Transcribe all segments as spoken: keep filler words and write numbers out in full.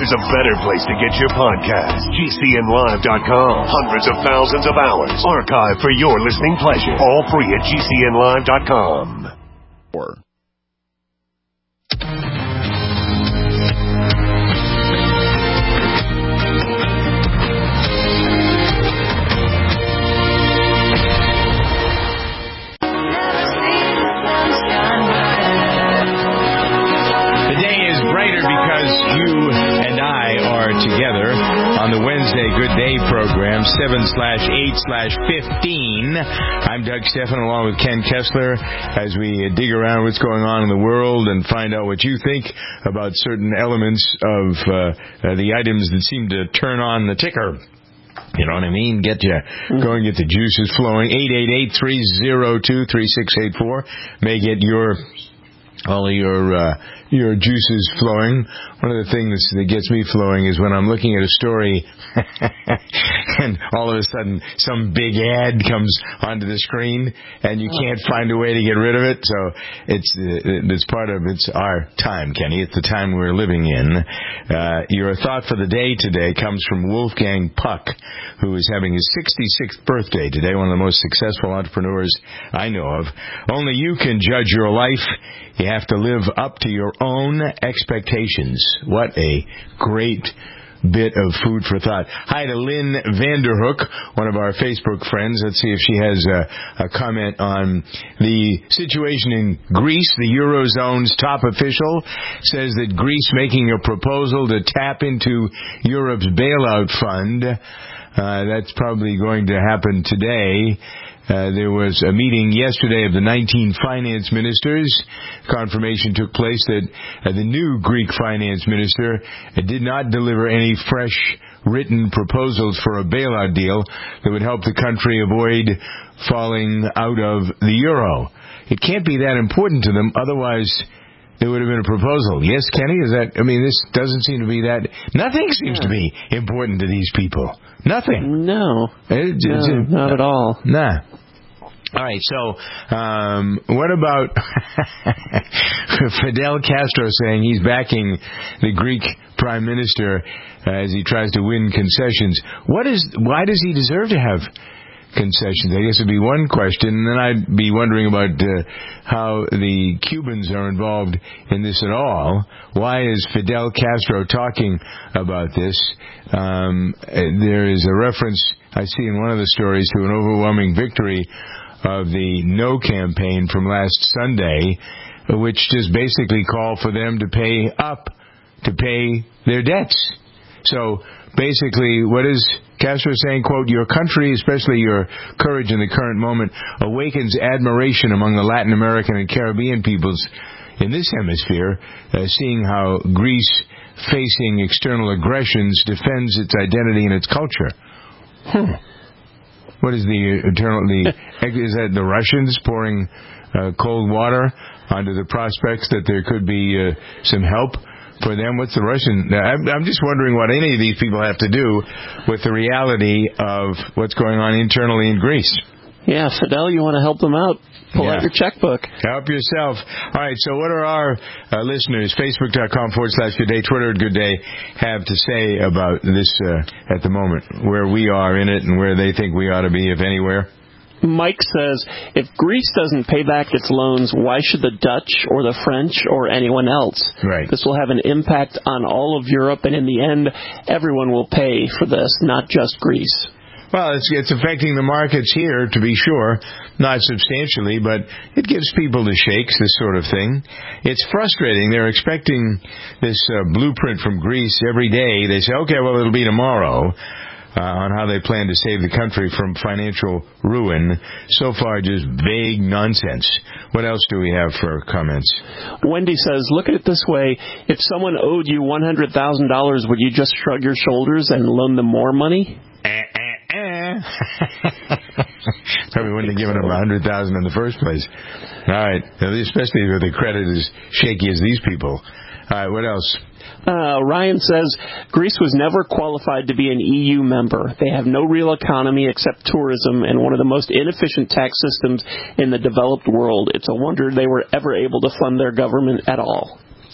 there's a better place to get your podcast. G C N live dot com. Hundreds of thousands of hours archived for your listening pleasure. All free at G C N live dot com. Four. Together on the Wednesday Good Day program, seven slash eight slash fifteen. I'm Doug Stephan along with Ken Kessler as we dig around what's going on in the world and find out what you think about certain elements of uh, uh, the items that seem to turn on the ticker. You know what I mean? Get you going, get the juices flowing. eight eight eight, three oh two, three six eight four. May get your all of your uh, your juices flowing. One of the things that gets me flowing is when I'm looking at a story and all of a sudden some big ad comes onto the screen and you can't find a way to get rid of it. So it's uh, it's part of it's our time, Kenny. It's the time we're living in. Uh, your thought for the day today comes from Wolfgang Puck, who is having his sixty-sixth birthday today, one of the most successful entrepreneurs I know of. Only you can judge your life. You have to live up to your own expectations. What a great bit of food for thought. Hi to Lynn Vanderhook, one of our Facebook friends. Let's see if she has a, a comment on the situation in Greece. The Eurozone's top official says that Greece making a proposal to tap into Europe's bailout fund. Uh, that's probably going to happen today. Uh, there was a meeting yesterday of the nineteen finance ministers. Confirmation took place that uh, the new Greek finance minister uh, did not deliver any fresh written proposals for a bailout deal that would help the country avoid falling out of the euro. It can't be that important to them, otherwise there would have been a proposal. Yes, Kenny, is that, I mean, this doesn't seem to be that, nothing seems yeah. to be important to these people. Nothing. No. It, no it's, not at all. Nah. All right, so um, what about Fidel Castro saying he's backing the Greek prime minister uh, as he tries to win concessions? What is? Why does he deserve to have concessions? I guess would be one question. And then I'd be wondering about uh, how the Cubans are involved in this at all. Why is Fidel Castro talking about this? Um, there is a reference I see in one of the stories to an overwhelming victory of the No campaign from last Sunday, which just basically called for them to pay up, to pay their debts. So basically, what is Castro saying? Quote, your country, especially your courage in the current moment, awakens admiration among the Latin American and Caribbean peoples in this hemisphere, uh, seeing how Greece, facing external aggressions, defends its identity and its culture. Hmm. What is the eternal, the, is that the Russians pouring uh, cold water onto the prospects that there could be uh, some help for them? What's the Russian? I'm, I'm just wondering what any of these people have to do with the reality of what's going on internally in Greece. Yeah, Fidel, you want to help them out? Pull yeah. out your checkbook. Help yourself. All right, so what are our uh, listeners, Facebook.com forward slash Good Day, Twitter at Good Day, have to say about this uh, at the moment, where we are in it and where they think we ought to be, if anywhere? Mike says, if Greece doesn't pay back its loans, why should the Dutch or the French or anyone else? Right. This will have an impact on all of Europe, and in the end, everyone will pay for this, not just Greece. Well, it's, it's affecting the markets here, to be sure, not substantially, but it gives people the shakes, this sort of thing. It's frustrating. They're expecting this uh, blueprint from Greece every day. They say, okay, well, it'll be tomorrow. Uh, on how they plan to save the country from financial ruin. So far, just vague nonsense. What else do we have for comments? Wendy says, look at it this way. If someone owed you one hundred thousand dollars, would you just shrug your shoulders and loan them more money? Eh, eh, eh. Probably wouldn't have given them one hundred thousand dollars in the first place. All right. Especially if the credit is shaky as these people. All right, what else? Uh, Ryan says, Greece was never qualified to be an E U member. They have no real economy except tourism and one of the most inefficient tax systems in the developed world. It's a wonder they were ever able to fund their government at all.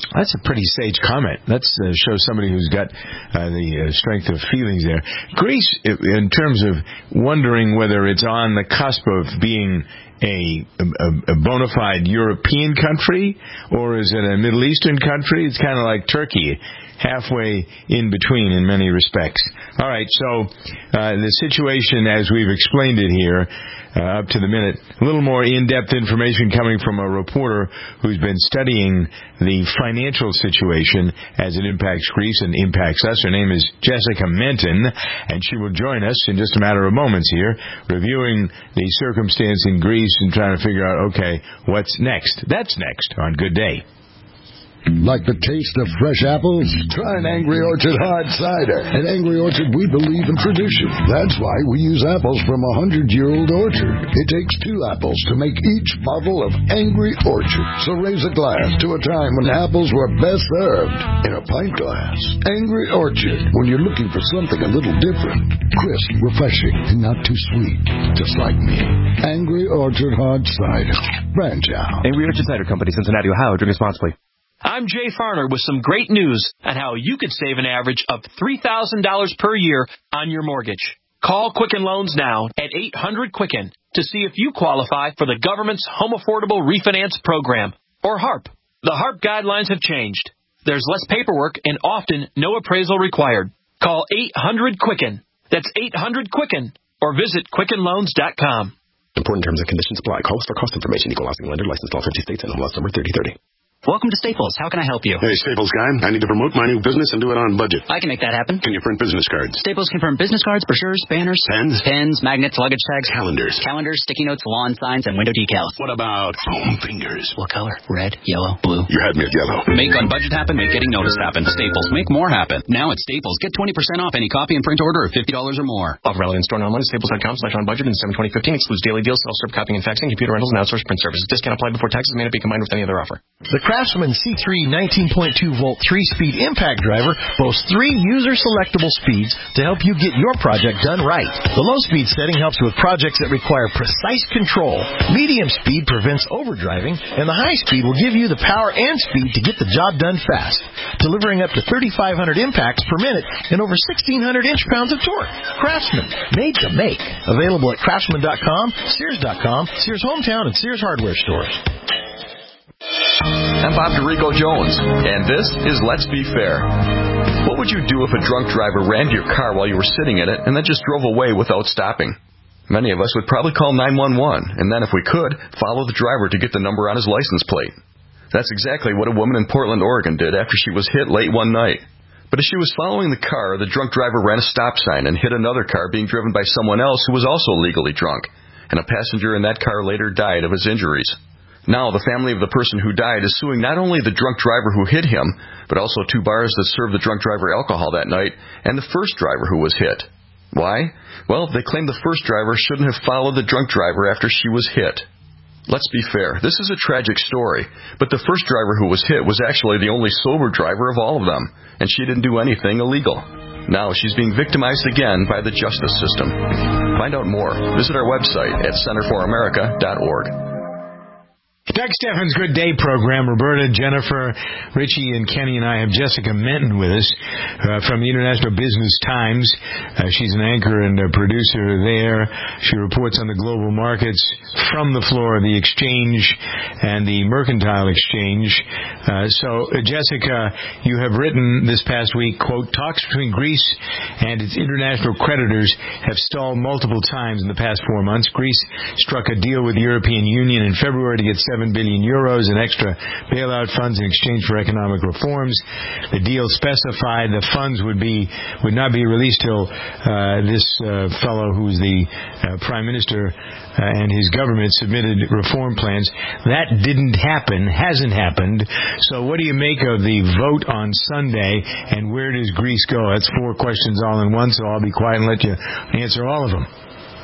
That's a pretty sage comment. That uh, shows somebody who's got uh, the uh, strength of feelings there. Greece, in terms of wondering whether it's on the cusp of being a, a, a bona fide European country, or is it a Middle Eastern country? It's kind of like Turkey, halfway in between in many respects. All right, so uh, the situation as we've explained it here, uh, up to the minute, a little more in-depth information coming from a reporter who's been studying the financial situation as it impacts Greece and impacts us. Her name is Jessica Menton, and she will join us in just a matter of moments here, reviewing the circumstance in Greece and trying to figure out, okay, what's next? That's next on Good Day. Like the taste of fresh apples? Try an Angry Orchard hard cider. At Angry Orchard, we believe in tradition. That's why we use apples from a hundred-year-old orchard. It takes two apples to make each bottle of Angry Orchard. So raise a glass to a time when apples were best served in a pint glass. Angry Orchard, when you're looking for something a little different. Crisp, refreshing, and not too sweet. Just like me. Angry Orchard hard cider. Branch out. Angry Orchard Cider Company, Cincinnati, Ohio. Drink responsibly. I'm Jay Farner with some great news on how you could save an average of three thousand dollars per year on your mortgage. Call Quicken Loans now at eight hundred Quicken to see if you qualify for the government's Home Affordable Refinance Program, or HARP. The HARP guidelines have changed. There's less paperwork and often no appraisal required. Call eight hundred Quicken. That's eight hundred Quicken, or visit Quicken Loans dot com. Important terms and conditions apply. Call us for cost information. Equal housing lender. Licensed in all fifty states and home loss number thirty thirty. Welcome to Staples. How can I help you? Hey, Staples guy. I need to promote my new business and do it on budget. I can make that happen. Can you print business cards? Staples can print business cards, brochures, banners, pens, pens, magnets, luggage tags, calendars, calendars, sticky notes, lawn signs, and window decals. What about foam fingers? What color? Red, yellow, blue. You had me at yellow. Make on budget happen. Make getting noticed happen. Staples. Make more happen. Now at Staples, get twenty percent off any copy and print order of fifty dollars or more. Offer valid in store and online at staples dot com slash on budget and seven twenty fifteen. Excludes daily deals, self-serve copying and faxing, computer rentals, and outsourced print services. Discount applied before taxes. May not be combined with any other offer. The Craftsman C three nineteen point two volt three-speed impact driver boasts three user-selectable speeds to help you get your project done right. The low-speed setting helps with projects that require precise control. Medium speed prevents overdriving, and the high speed will give you the power and speed to get the job done fast, delivering up to thirty-five hundred impacts per minute and over sixteen hundred inch-pounds of torque. Craftsman, made to make. Available at craftsman dot com, sears dot com, Sears Hometown, and Sears Hardware stores. I'm Bob DeRico Jones, and this is Let's Be Fair. What would you do if a drunk driver rammed your car while you were sitting in it and then just drove away without stopping? Many of us would probably call nine one one, and then if we could, follow the driver to get the number on his license plate. That's exactly what a woman in Portland, Oregon did after she was hit late one night. But as she was following the car, the drunk driver ran a stop sign and hit another car being driven by someone else who was also legally drunk, and a passenger in that car later died of his injuries. Now, the family of the person who died is suing not only the drunk driver who hit him, but also two bars that served the drunk driver alcohol that night, and the first driver who was hit. Why? Well, they claim the first driver shouldn't have followed the drunk driver after she was hit. Let's be fair, this is a tragic story, but the first driver who was hit was actually the only sober driver of all of them, and she didn't do anything illegal. Now she's being victimized again by the justice system. Find out more. Visit our website at center for america dot org. Doug Steffens' Good Day program. Roberta, Jennifer, Richie, and Kenny and I have Jessica Menton with us uh, from the International Business Times. Uh, she's an anchor and a producer there. She reports on the global markets from the floor of the exchange and the mercantile exchange. Uh, so, uh, Jessica, you have written this past week, quote, talks between Greece and its international creditors have stalled multiple times in the past four months. Greece struck a deal with the European Union in February to get seven billion euros in extra bailout funds in exchange for economic reforms. The deal specified the funds would be would not be released till uh, this uh, fellow who's the uh, prime minister uh, and his government submitted reform plans. That didn't happen, hasn't happened. So what do you make of the vote on Sunday, and where does Greece go? That's four questions all in one, so I'll be quiet and let you answer all of them.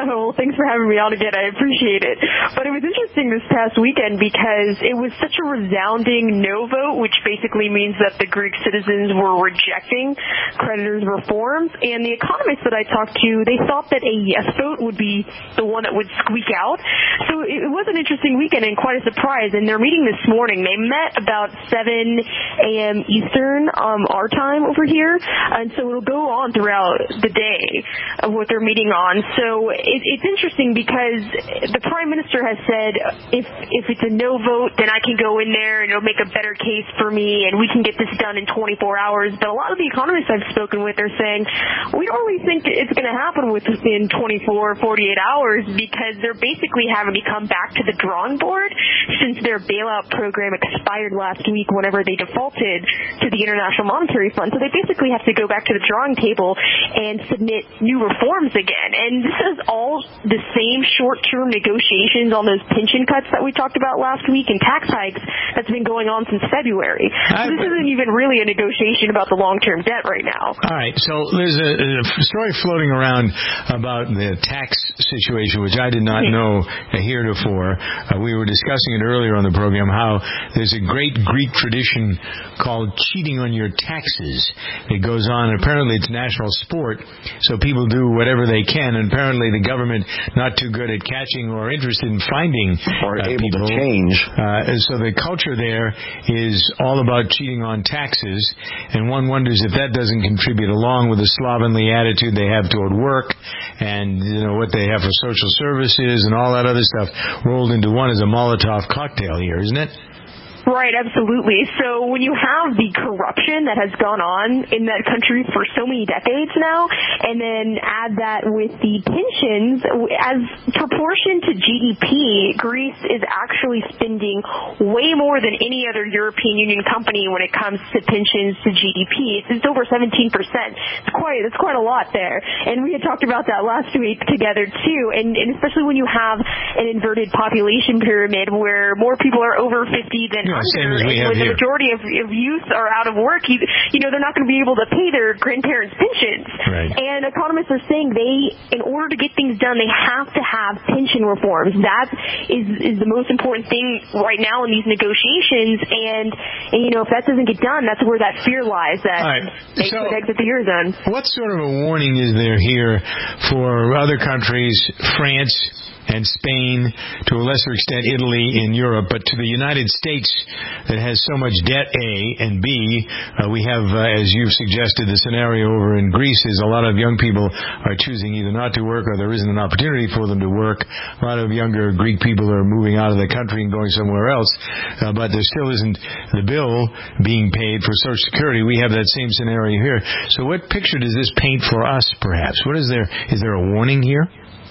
Well, thanks for having me on again. I appreciate it. But it was interesting this past weekend because it was such a resounding no vote, which basically means that the Greek citizens were rejecting creditors' reforms. And the economists that I talked to, they thought that a yes vote would be the one that would squeak out. So it was an interesting weekend and quite a surprise. And they're meeting this morning. They met about seven a.m. Eastern, um, our time over here. And so it'll go on throughout the day of what they're meeting on. So it, it's interesting because the Prime Minister has said if if it's a no vote, then I can go in there and it'll make a better case for me and we can get this done in twenty-four hours. But a lot of the economists I've spoken with are saying we don't really think it's going to happen within twenty-four, forty-eight hours because they're basically having to come back to the drawing board since their bailout program expired last week whenever they defaulted to the International Monetary Fund. So they basically have to go back to the drawing table and submit new reforms again. And this is all the same short-term negotiations on those pension cuts that we talked about last week and tax hikes that's been going on since February. So this isn't even really a negotiation about the long-term debt right now. All right. So there's a, a story floating around about the tax situation, which I did not know heretofore. Uh, we were discussing it earlier on the program, how there's a great Greek tradition called cheating on your taxes. It goes on. Apparently, it's national sport, so people do whatever they can. And apparently, the government not too good at catching or interested in finding or uh, able people. to change. Uh, and so the culture there is all about cheating on taxes, and one wonders if that doesn't contribute, along with the slovenly attitude they have toward work, and you know what they have for social services and all that other stuff rolled into one as a Molotov cocktail here, isn't it? Right, absolutely. So when you have the corruption that has gone on in that country for so many decades now, and then add that with the pensions, as proportion to G D P, Greece is actually spending way more than any other European Union company when it comes to pensions to G D P. It's over seventeen percent. It's quite, it's quite a lot there. And we had talked about that last week together too, and, and especially when you have an inverted population pyramid where more people are over fifty than Yeah, same as we have when here. the majority of, of youth are out of work, you, you know, they're not going to be able to pay their grandparents' pensions. Right. And economists are saying they, in order to get things done, they have to have pension reforms. That is is the most important thing right now in these negotiations. And, and you know, if that doesn't get done, that's where that fear lies that All right. they So, could exit the Eurozone. What sort of a warning is there here for other countries, France and Spain, to a lesser extent Italy in Europe, but to the United States that has so much debt, A, and B, uh, we have, uh, as you've suggested, the scenario over in Greece is a lot of young people are choosing either not to work or there isn't an opportunity for them to work. A lot of younger Greek people are moving out of the country and going somewhere else, uh, but there still isn't the bill being paid for Social Security. We have that same scenario here. So what picture does this paint for us, perhaps? What is there? Is there a warning here?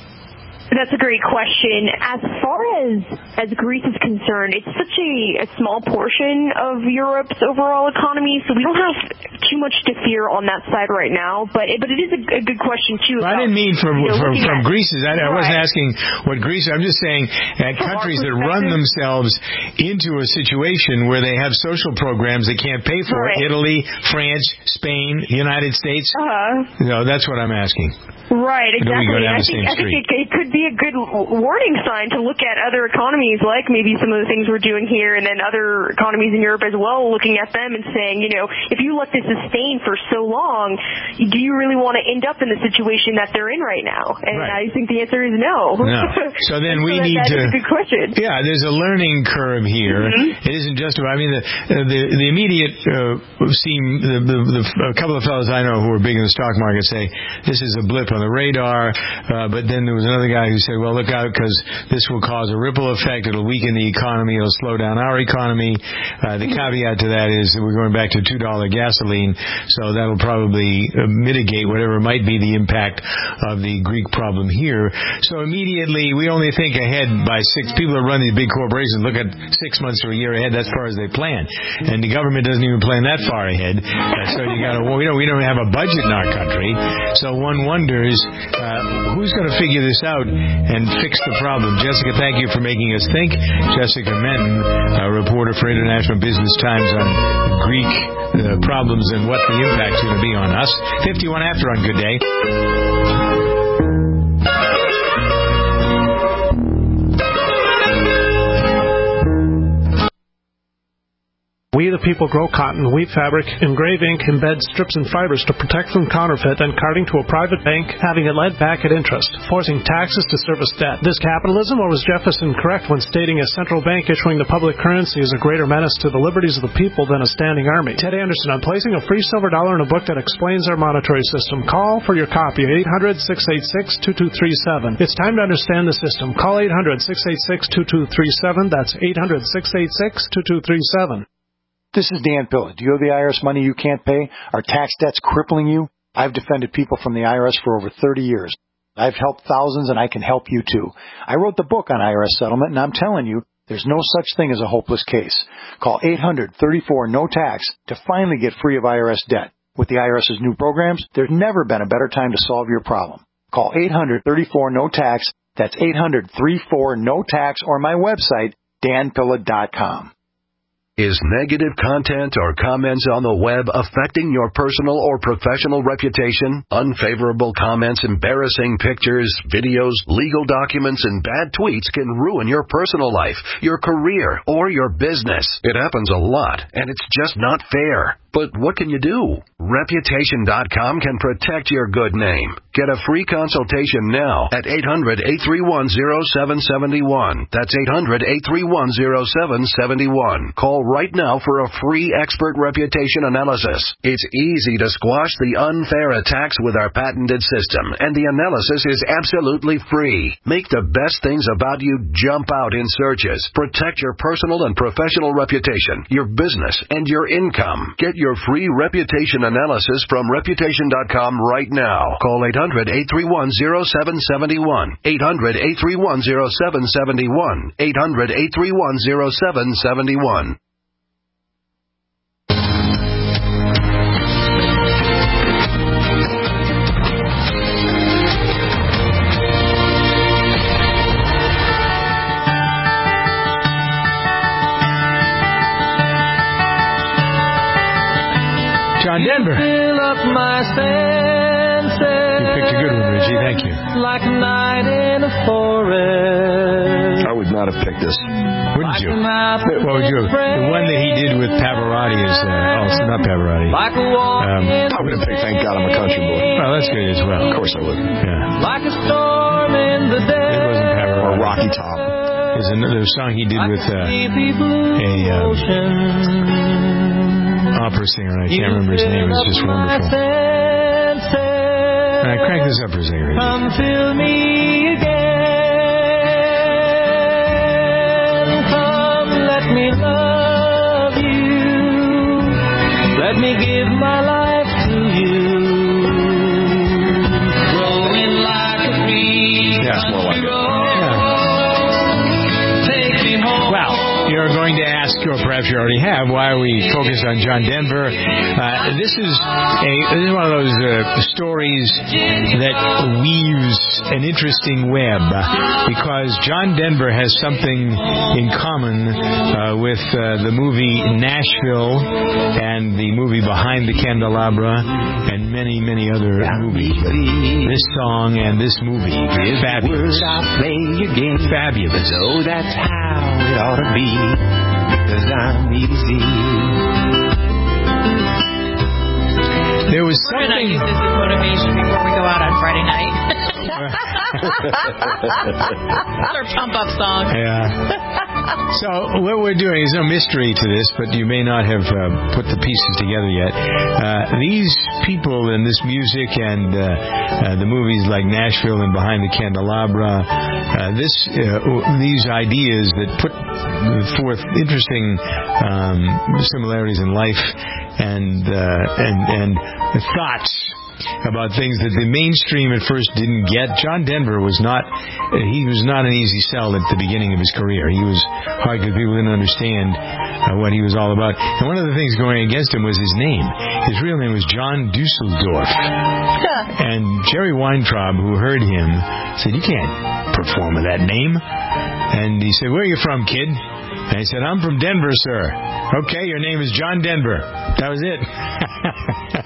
That's a great question. As far as as Greece is concerned, it's such a, a small portion of Europe's overall economy, so we don't have too much to fear on that side right now. But it, but it is a, a good question too. Well, about, I didn't mean from you know, from, from at, Greece's. I, I wasn't right. asking what Greece. I'm just saying that From countries that run themselves into a situation where they have social programs they can't pay for. Right. Italy, France, Spain, United States. Uh-huh. No, that's what I'm asking. Right, exactly. Go down I the think, same I think street. it, it could be a good warning sign to look at other economies, like maybe some of the things we're doing here, and then other economies in Europe as well, looking at them and saying, you know, if you let this sustain for so long, do you really want to end up in the situation that they're in right now? And Right. I think the answer is no. No. So then we so that, need that to. is a good question. Yeah, there's a learning curve here. Mm-hmm. It isn't just about. I mean, the the, the immediate uh, seem the, the, the a couple of fellows I know who are big in the stock market say this is a blip on the radar. Uh, but then there was another guy who said, well, look out, because this will cause a ripple effect. It'll weaken the economy. It'll slow down our economy. Uh, the caveat to that is that we're going back to two dollar gasoline, so that'll probably uh, mitigate whatever might be the impact of the Greek problem here. So immediately, we only think ahead by six. People that run these big corporations look at six months or a year ahead. That's as far as they plan. And the government doesn't even plan that far ahead. Uh, so you got to, well, we don't, we don't have a budget in our country. So one wonders, Uh, who's going to figure this out and fix the problem? Jessica, thank you for making us think. Jessica Menton, a reporter for International Business Times on Greek uh, problems and what the impact's going to be on us. fifty-one after on Good Day. people grow cotton, weave fabric, engrave ink, embed strips and fibers to protect from counterfeit, and carting to a private bank, having it led back at interest, forcing taxes to service debt. This capitalism, or was Jefferson correct when stating a central bank issuing the public currency is a greater menace to the liberties of the people than a standing army? Ted Anderson on placing a free silver dollar in a book that explains our monetary system. Call for your copy, eight hundred, six eight six, two two three seven. It's time to understand the system. Call eight hundred, six eight six, two two three seven. That's eight hundred, six eight six, two two three seven. This is Dan Pilla. Do you have the I R S money you can't pay? Are tax debts crippling you? I've defended people from the I R S for over thirty years. I've helped thousands, and I can help you too. I wrote the book on I R S settlement, and I'm telling you, there's no such thing as a hopeless case. Call eight hundred, thirty-four, no tax to finally get free of I R S debt. With the IRS's new programs, there's never been a better time to solve your problem. Call eight hundred, thirty-four, no tax. That's eight hundred, thirty-four, no tax, or my website, dan pilla dot com. Is negative content or comments on the web affecting your personal or professional reputation? Unfavorable comments, embarrassing pictures, videos, legal documents, and bad tweets can ruin your personal life, your career, or your business. It happens a lot, and it's just not fair. But what can you do? Reputation dot com can protect your good name. Get a free consultation now at eight hundred, eight three one, zero seven seven one. That's eight hundred, eight three one, zero seven seven one. Call right now for a free expert reputation analysis. It's easy to squash the unfair attacks with our patented system, and the analysis is absolutely free. Make the best things about you jump out in searches. Protect your personal and professional reputation, your business, and your income. Get your free reputation analysis from reputation dot com right now. Call eight hundred, eight three one, zero seven seven one. eight hundred, eight three one, zero seven seven one. eight hundred, eight three one, zero seven seven one. John Denver. Fill up my senses. You picked a good one, Richie. Thank you. Like a night in a forest. I would not have picked this. Wouldn't you? What would you have? The one that he did with Pavarotti is, uh, oh, it's not Pavarotti. Like a walk um, I would have picked Thank God I'm a Country Boy. Well, that's good as well. Of course I would. Yeah. Like a storm in the day. It wasn't Pavarotti. Or Rocky Top. There's another song he did with uh, a um, opera singer. I can't remember his name. It's just wonderful. Uh, crank this up for a second. Come fill me again. Come, let me love you. Let me give my life to you. Growing like a tree. Yeah, it's more like it. Well, you're going to ask, or perhaps you already have, why are we focused on John Denver? Uh, this is a this is one of those uh, stories that weaves an interesting web, because John Denver has something in common uh, with uh, the movie Nashville and the movie Behind the Candelabra and many, many other movies. This song and this movie, fabulous. Fabulous. So that's how it ought to be, because I'm easy. There was We're something... going to use this as motivation before we go out on Friday night. That's our pump-up song. Yeah. So what we're doing is no mystery to this, but you may not have uh, put the pieces together yet. Uh, these people and this music and uh, uh, the movies like Nashville and Behind the Candelabra, uh, this uh, these ideas that put forth interesting um, similarities in life and uh, and and thoughts about things that the mainstream at first didn't get. John Denver was not, he was not an easy sell at the beginning of his career. He was hard because people didn't understand uh, what he was all about. And one of the things going against him was his name. His real name was John Dusseldorf. And Jerry Weintraub, who heard him, said, "You can't perform with that name." And he said, "Where are you from, kid?" And he said, "I'm from Denver, sir." "Okay, your name is John Denver." That was it.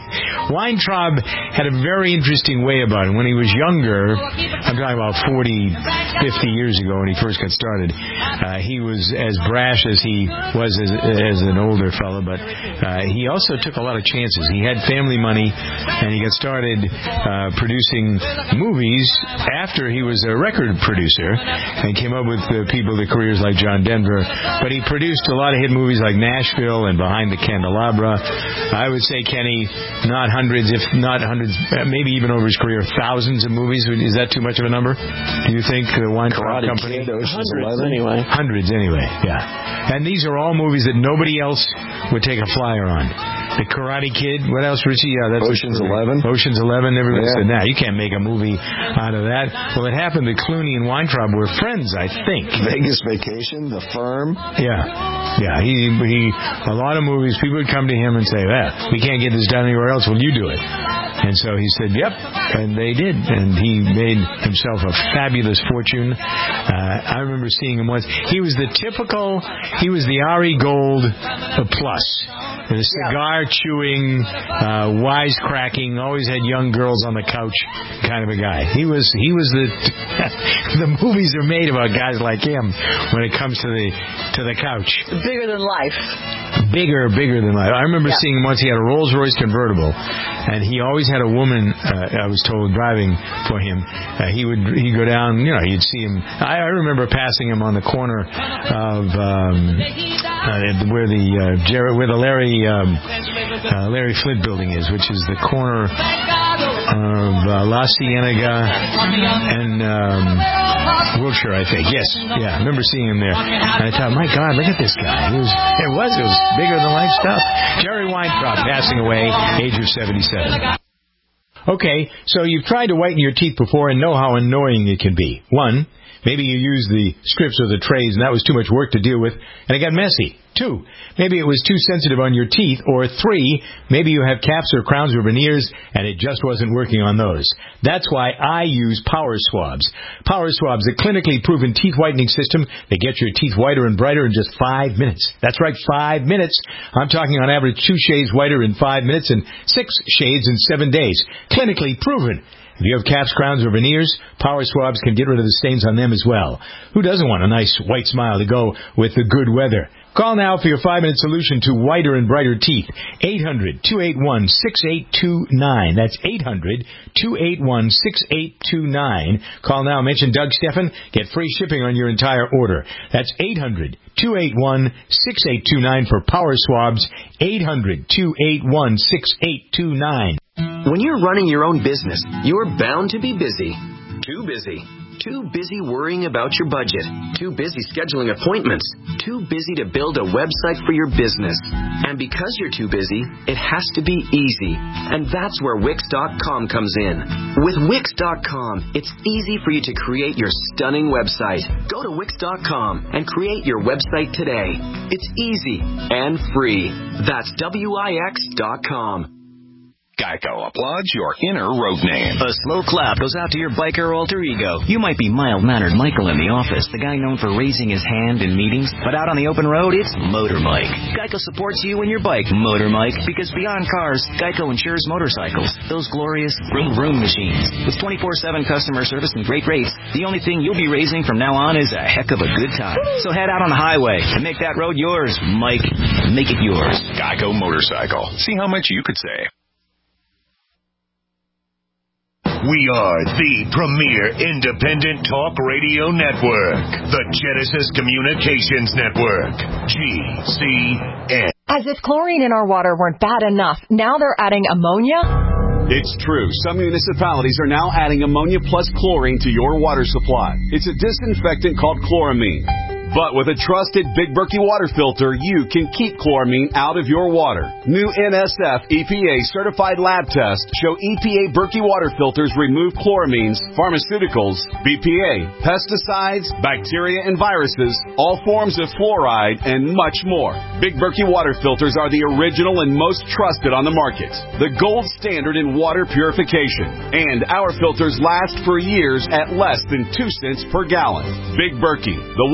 Weintraub had a very interesting way about it. When he was younger, I'm talking about forty, fifty years ago when he first got started, uh, he was as brash as he was as, as an older fellow, but uh, he also took a lot of chances. He had family money, and he got started uh, producing movies after he was a record producer and came up with uh, people with careers like John Denver. But he produced a lot of hit movies like Nashville and Behind the Candelabra. I would say, Kenny, not hundreds, if not hundreds, maybe even over his career, thousands of movies. Is that too much of a number? Do you think the Weintraub Company? Kid, hundreds anyway. Hundreds anyway, yeah. And these are all movies that nobody else would take a flyer on. The Karate Kid, what else, Richie? Yeah, that's Ocean's Eleven. Ocean's Eleven. Everybody yeah. said, nah, you can't make a movie out of that. Well, it happened that Clooney and Weintraub were friends, I think. Vegas Vacation, The Firm. Yeah. Yeah, he, he, a lot of movies, people would come to him and say, well, we can't get this done anywhere else, will you do it? And so he said, yep, and they did, and he made himself a fabulous fortune. Uh, I remember seeing him once. He was the typical, he was the Ari Gold uh, plus. The cigar-chewing, uh, wisecracking, always had young girls on the couch kind of a guy. He was, he was the, the movies are made about guys like him when it comes to the, to the couch. Bigger than life. Bigger, bigger than life. I remember yeah. seeing him once. He had a Rolls-Royce convertible, and he always had a woman, uh, I was told, driving for him. Uh, he would he'd go down, you know, you'd see him. I, I remember passing him on the corner of um, uh, where the uh, Jared, where the Larry um, uh, Larry Flint building is, which is the corner of uh, La Cienega and um, Wilshire, I think. Yes, yeah, I remember seeing him there. And I thought, my God, look at this guy. He was, it was, it was bigger than life stuff. Jerry Weintraub passing away, age of seventy-seven. Okay, so you've tried to whiten your teeth before and know how annoying it can be. One, maybe you used the strips or the trays and that was too much work to deal with and it got messy. Two, maybe it was too sensitive on your teeth. Or three, maybe you have caps or crowns or veneers and it just wasn't working on those. That's why I use Power Swabs. Power Swabs, a clinically proven teeth whitening system that gets your teeth whiter and brighter in just five minutes. That's right, five minutes. I'm talking on average two shades whiter in five minutes and six shades in seven days. Clinically proven. If you have caps, crowns, or veneers, Power Swabs can get rid of the stains on them as well. Who doesn't want a nice white smile to go with the good weather? Call now for your five-minute solution to whiter and brighter teeth. eight hundred, two eight one, six eight two nine. That's eight hundred, two eight one, six eight two nine. Call now. Mention Doug Steffen. Get free shipping on your entire order. That's eight hundred, two eight one, six eight two nine for Power Swabs. eight hundred, two eight one, six eight two nine. When you're running your own business, you're bound to be busy. Too busy. Too busy worrying about your budget. Too busy scheduling appointments. Too busy to build a website for your business. And because you're too busy, it has to be easy. And that's where Wix dot com comes in. With Wix dot com, it's easy for you to create your stunning website. Go to Wix dot com and create your website today. It's easy and free. That's W I X dot com. Geico applauds your inner road name. A slow clap goes out to your biker alter ego. You might be mild-mannered Michael in the office, the guy known for raising his hand in meetings, but out on the open road, it's Motor Mike. Geico supports you and your bike, Motor Mike, because beyond cars, Geico insures motorcycles, those glorious vroom-vroom machines. With twenty-four seven customer service and great rates, the only thing you'll be raising from now on is a heck of a good time. So head out on the highway and make that road yours, Mike. Make it yours. Geico Motorcycle. See how much you could save. We are the premier independent talk radio network, the Genesis Communications Network, G C N. As if chlorine in our water weren't bad enough, now they're adding ammonia? It's true. Some municipalities are now adding ammonia plus chlorine to your water supply. It's a disinfectant called chloramine. But with a trusted Big Berkey water filter, you can keep chloramine out of your water. New N S F E P A certified lab tests show E P A Berkey water filters remove chloramines, pharmaceuticals, B P A, pesticides, bacteria and viruses, all forms of fluoride, and much more. Big Berkey water filters are the original and most trusted on the market. The gold standard in water purification. And our filters last for years at less than two cents per gallon. Big Berkey, the one that's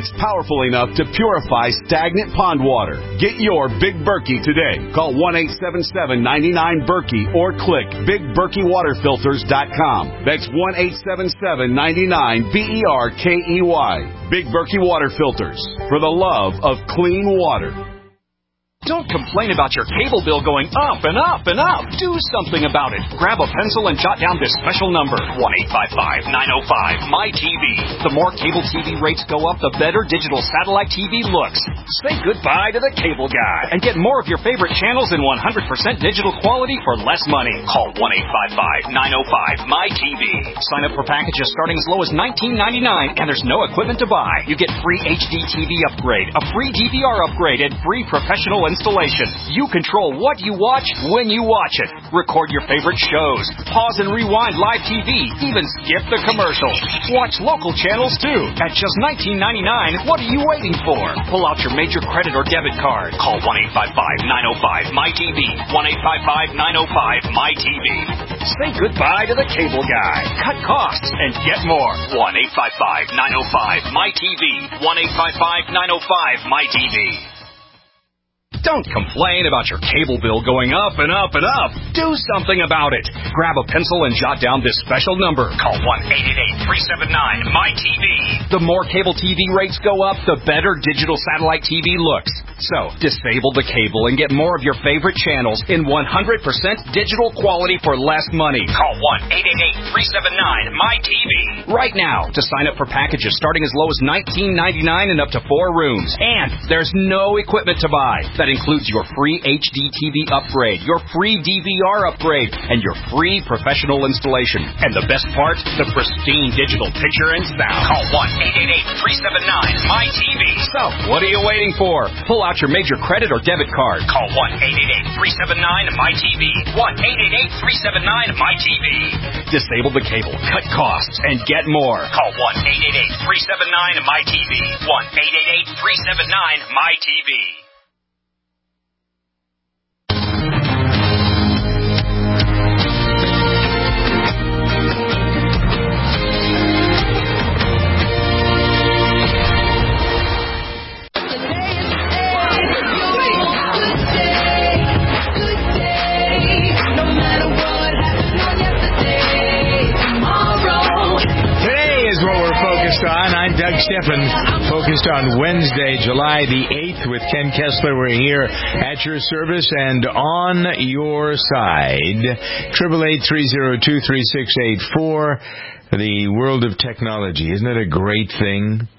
it's powerful enough to purify stagnant pond water. Get your Big Berkey today. Call one eight seven seven, nine nine, Berkey or click big berkey water filters dot com. That's one eight seven seven, nine nine, B E R K E Y. Big Berkey Water Filters, for the love of clean water. Don't complain about your cable bill going up and up and up. Do something about it. Grab a pencil and jot down this special number, one eight five five, nine oh five, M Y T V. The more cable T V rates go up, the better digital satellite T V looks. Say goodbye to the cable guy and get more of your favorite channels in one hundred percent digital quality for less money. Call one eight five five, nine oh five, M Y T V. Sign up for packages starting as low as nineteen ninety-nine, and there's no equipment to buy. You get free H D T V upgrade, a free D V R upgrade, and free professional installation. You control what you watch when you watch it. Record your favorite shows. Pause and rewind live T V. Even skip the commercials. Watch local channels too. At just nineteen ninety-nine, what are you waiting for? Pull out your major credit or debit card. Call one eight five five, nine oh five, M Y T V. one eight five five, nine oh five, M Y T V. Say goodbye to the cable guy. Cut costs and get more. one eight five five, nine oh five, M Y T V. one eight five five, nine oh five, M Y T V. Don't complain about your cable bill going up and up and up. Do something about it. Grab a pencil and jot down this special number. Call one eight eight eight, three seven nine, M Y T V. The more cable T V rates go up, the better digital satellite T V looks. So, disable the cable and get more of your favorite channels in one hundred percent digital quality for less money. Call one eight eight eight, three seven nine, M Y T V right now to sign up for packages starting as low as nineteen ninety-nine and up to four rooms. And there's no equipment to buy. That includes your free H D T V upgrade, your free D V R upgrade, and your free professional installation. And the best part, the pristine digital picture and sound. Call one eight eight eight, three seven nine, M Y T V. So, what are you waiting for? Pull out your major credit or debit card. Call one eight eight eight, three seven nine, M Y T V. one eight eight eight, three seven nine, M Y T V. Disable the cable, cut costs, and get more. Call one eight eight eight, three seven nine, M Y T V. one eight eight eight, three seven nine, M Y T V. On. I'm Doug Steffen, focused on Wednesday, July the eighth with Ken Kessler. We're here at your service and on your side. eight eight eight, three oh two, three six eight four. The world of technology. Isn't it a great thing?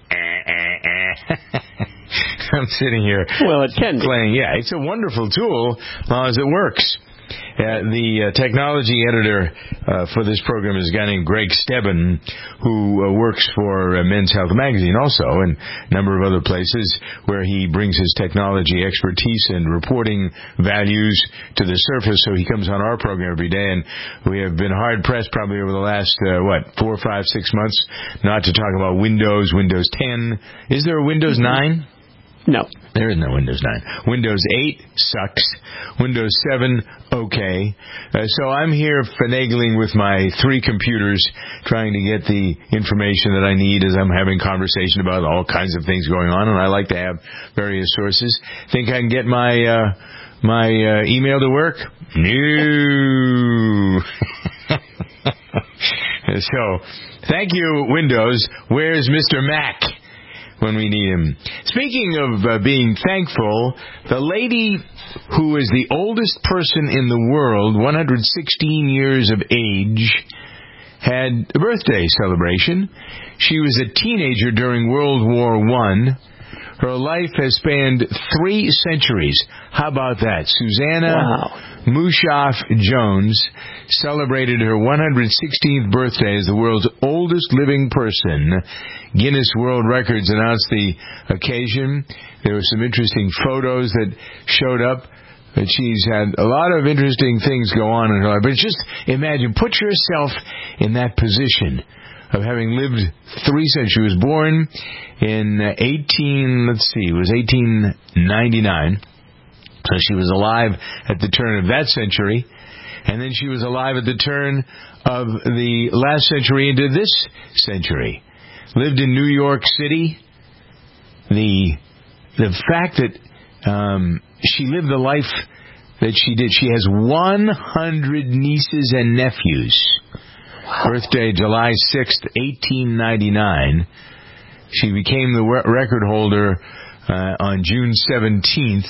I'm sitting here well, it can playing. Yeah, it's a wonderful tool as long as it works. Uh, the uh, technology editor uh, for this program is a guy named Greg Stebbin, who uh, works for uh, Men's Health Magazine also, and a number of other places where he brings his technology expertise and reporting values to the surface. So he comes on our program every day, and we have been hard-pressed probably over the last, uh, what, four, five, six months not to talk about Windows, Windows ten. Is there a Windows nine? No. There is no Windows nine. Windows eight sucks. Windows seven, okay. Uh, so I'm here finagling with my three computers, trying to get the information that I need as I'm having conversation about all kinds of things going on, and I like to have various sources. Think I can get my uh, my uh, email to work? No. So, thank you, Windows. Where's Mister Mac? When we need him. Speaking of uh, being thankful, the lady who is the oldest person in the world, one hundred sixteen years of age, had a birthday celebration. She was a teenager during World War One. Her life has spanned three centuries. How about that? Susanna wow. Mushoff Jones celebrated her one hundred sixteenth birthday as the world's oldest living person. Guinness World Records announced the occasion. There were some interesting photos that showed up. That she's had a lot of interesting things go on in her life. But just imagine, put yourself in that position of having lived three centuries. She was born in eighteen, let's see, it was eighteen ninety-nine. So she was alive at the turn of that century. And then she was alive at the turn of the last century into this century. Lived in New York City. the the fact that um, she lived the life that she did. She has one hundred nieces and nephews. Wow. Birthday July sixth, eighteen ninety-nine. She became the record holder uh, on June seventeenth.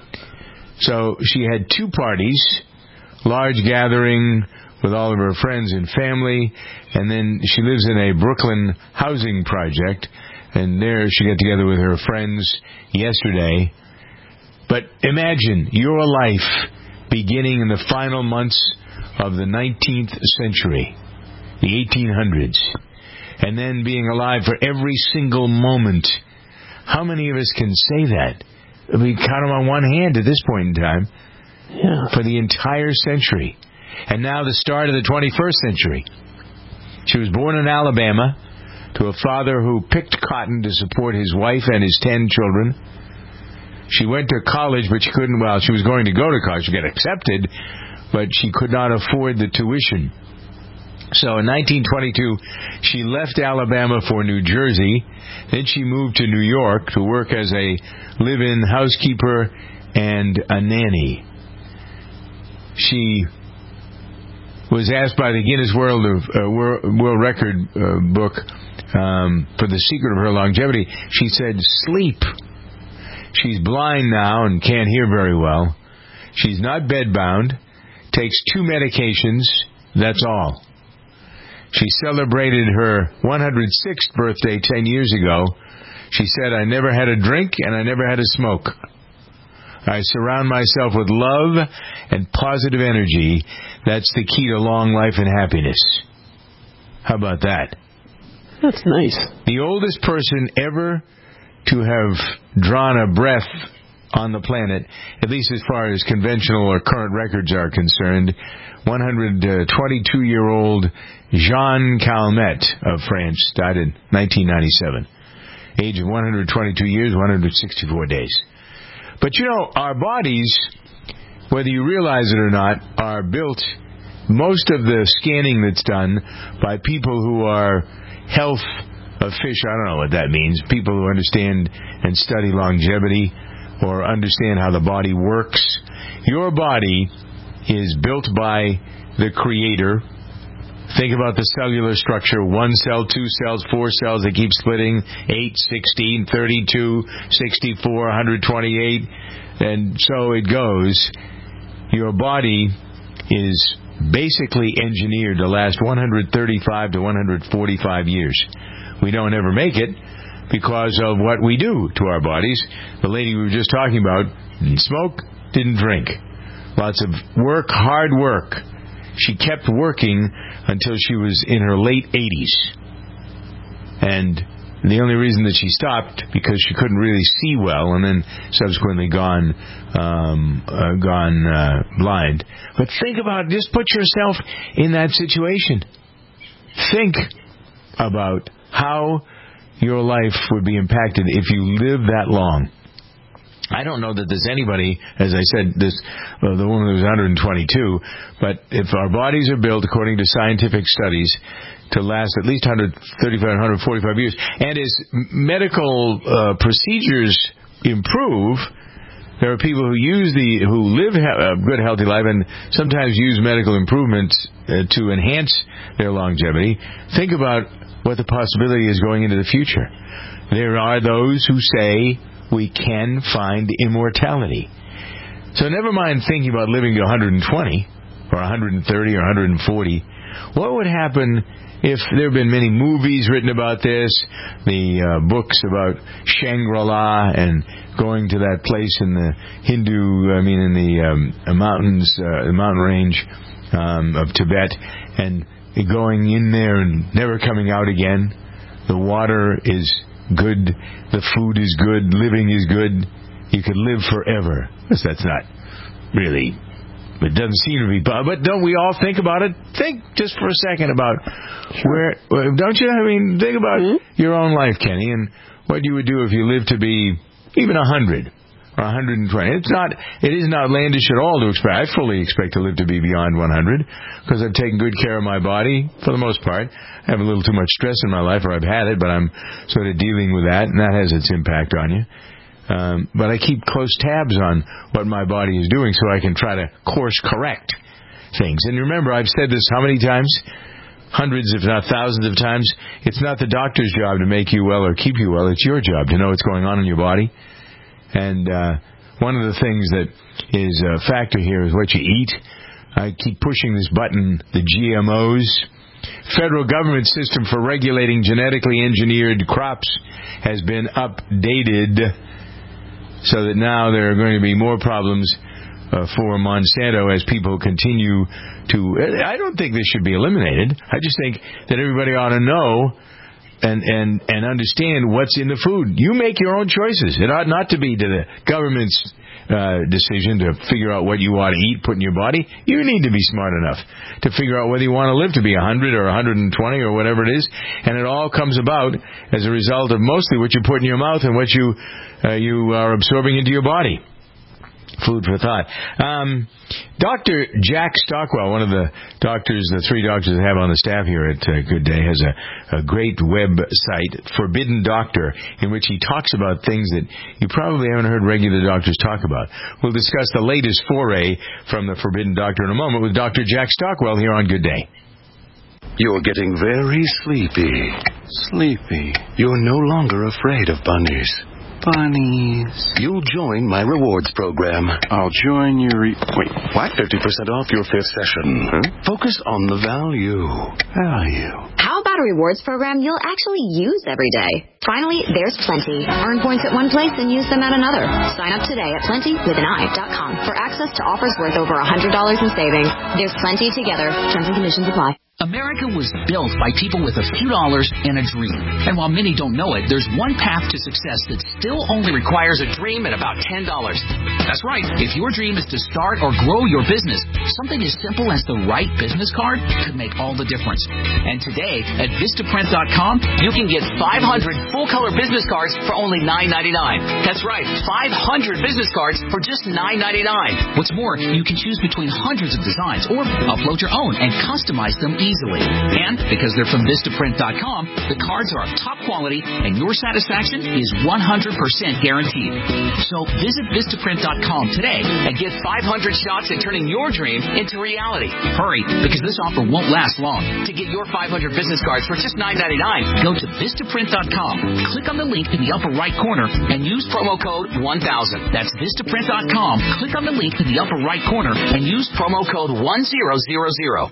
So she had two parties, large gathering with all of her friends and family, and then she lives in a Brooklyn housing project, and there she got together with her friends yesterday. But imagine your life beginning in the final months of the nineteenth century, the eighteen hundreds, and then being alive for every single moment. How many of us can say that? We count them on one hand at this point in time. Yeah. For the entire century. And now the start of the twenty-first century. She was born in Alabama to a father who picked cotton to support his wife and his ten children. She went to college, but she couldn't, well, she was going to go to college to get accepted, but she could not afford the tuition. So in nineteen twenty-two, she left Alabama for New Jersey. Then she moved to New York to work as a live-in housekeeper and a nanny. She was asked by the Guinness World of uh, World, World Record uh, book um, for the secret of her longevity. She said, sleep. She's blind now and can't hear very well. She's not bedbound, takes two medications, that's all. She celebrated her one hundred sixth birthday ten years ago. She said, I never had a drink and I never had a smoke. I surround myself with love and positive energy. That's the key to long life and happiness. How about that? That's nice. The oldest person ever to have drawn a breath on the planet, at least as far as conventional or current records are concerned, one hundred twenty-two-year-old Jean Calment of France died in nineteen ninety-seven. Age of one hundred twenty-two years, one hundred sixty-four days. But you know, our bodies, whether you realize it or not, are built, most of the scanning that's done by people who are health officials, I don't know what that means, people who understand and study longevity or understand how the body works. Your body is built by the Creator. Think about the cellular structure. One cell, two cells, four cells. They keep splitting. eight, sixteen, thirty-two, sixty-four, one hundred twenty-eight. And so it goes. Your body is basically engineered to last one hundred thirty-five to one hundred forty-five years. We don't ever make it because of what we do to our bodies. The lady we were just talking about didn't smoke, didn't drink. Lots of work, hard work. She kept working until she was in her late eighties. And the only reason that she stopped, because she couldn't really see well, and then subsequently gone um, uh, gone uh, blind. But think about, just put yourself in that situation. Think about how your life would be impacted if you lived that long. I don't know that there's anybody, as I said, this uh, the woman who was one hundred twenty-two, but if our bodies are built, according to scientific studies, to last at least one hundred thirty-five, one hundred forty-five years, and as medical uh, procedures improve, there are people who use the who live a good, healthy life and sometimes use medical improvements uh, to enhance their longevity. Think about what the possibility is going into the future. There are those who say we can find immortality. So never mind thinking about living to one hundred twenty or one hundred thirty or one hundred forty. What would happen if there have been many movies written about this, the uh, books about Shangri-La and going to that place in the Hindu, I mean in the um, mountains, uh, the mountain range um, of Tibet, and going in there and never coming out again. The water is good, the food is good, living is good. You could live forever. Because that's not really, it doesn't seem to be. But don't we all think about it? Think just for a second about where, don't you? I mean, think about mm-hmm. your own life, Kenny, and what you would do if you lived to be even a hundred. or one hundred twenty. It's not, it isn't outlandish at all to expect. I fully expect to live to be beyond one hundred because I've taken good care of my body for the most part. I have a little too much stress in my life, or I've had it, but I'm sort of dealing with that, and that has its impact on you. Um, but I keep close tabs on what my body is doing so I can try to course correct things. And remember, I've said this how many times? Hundreds, if not thousands of times. It's not the doctor's job to make you well or keep you well. It's your job to know what's going on in your body. And uh, one of the things that is a factor here is what you eat. I keep pushing this button, the G M Os. Federal government system for regulating genetically engineered crops has been updated so that now there are going to be more problems Uh, for Monsanto as people continue to... I don't think this should be eliminated. I just think that everybody ought to know and, and, and understand what's in the food. You make your own choices. It ought not to be to the government's uh, decision to figure out what you ought to eat, put in your body. You need to be smart enough to figure out whether you want to live to be one hundred or one hundred twenty or whatever it is. And it all comes about as a result of mostly what you put in your mouth and what you, uh, you are absorbing into your body. Food for thought. Um, Doctor Jack Stockwell, one of the doctors, the three doctors that have on the staff here at uh, Good Day, has a, a great website, Forbidden Doctor, in which he talks about things that you probably haven't heard regular doctors talk about. We'll discuss the latest foray from the Forbidden Doctor in a moment with Doctor Jack Stockwell here on Good Day. You're getting very sleepy. Sleepy. You're no longer afraid of bunnies. Bunnies. You'll join my rewards program. I'll join your... Re- Wait, what? fifty percent off your fifth session. Huh? Focus on the value. Value. How about a rewards program you'll actually use every day? Finally, there's Plenty. Earn points at one place and use them at another. Sign up today at plenty with an i dot com for access to offers worth over one hundred dollars in savings. There's Plenty together. Terms and conditions apply. America was built by people with a few dollars and a dream. And while many don't know it, there's one path to success that still only requires a dream and about ten dollars. That's right. If your dream is to start or grow your business, something as simple as the right business card could make all the difference. And today, at Vistaprint dot com, you can get five hundred full-color business cards for only nine ninety-nine. That's right, five hundred business cards for just nine ninety-nine. What's more, you can choose between hundreds of designs or upload your own and customize them easily. And because they're from Vistaprint dot com, the cards are of top quality and your satisfaction is one hundred percent guaranteed. So visit Vistaprint dot com today and get five hundred shots at turning your dream into reality. Hurry, because this offer won't last long. To get your five hundred business cards for just nine ninety-nine, go to Vistaprint dot com, click on the link in the upper right corner, and use promo code one thousand. That's Vistaprint dot com. Click on the link in the upper right corner and use promo code one thousand.